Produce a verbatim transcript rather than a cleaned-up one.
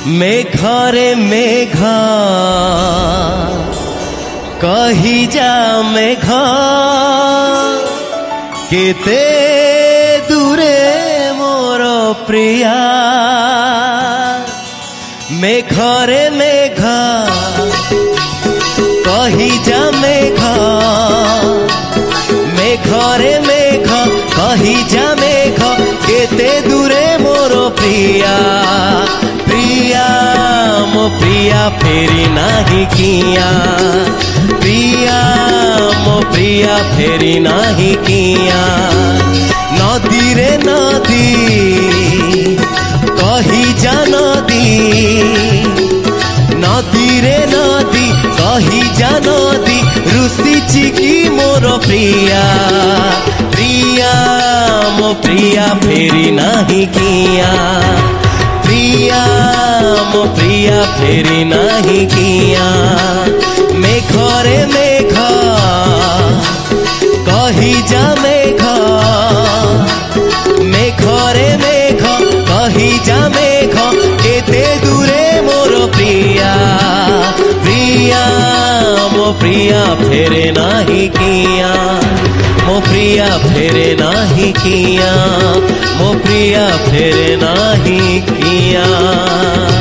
मेघरे मेघ कही जा मेघ केते दूरे मोर प्रिया। मेघरे मेघ कही जा मेघ मेघरे मेघ कही जा मेघ केते दूरे मोर प्रिया। प्रिया मो प्रिया फेरी नाही किया। प्रिया मो प्रिया फेरी नाही किया। नदी रे नदी कही जा नदी। नदी रे नदी कही जा नदी रुषिची की मोर प्रिया। प्रिया मो प्रिया फेरी नाही किया। प्रिया मो प्रिया फेरी नाही किया। मेघरे मेघ कही जा मेघ मेघरे मेघ कही जा मेघ केते दूरे मोर प्रिया। प्रिया मो प्रिया फेरे नाही किया। मो प्रिया फेरे नाही किया। मो प्रिया फेरे नाही किया।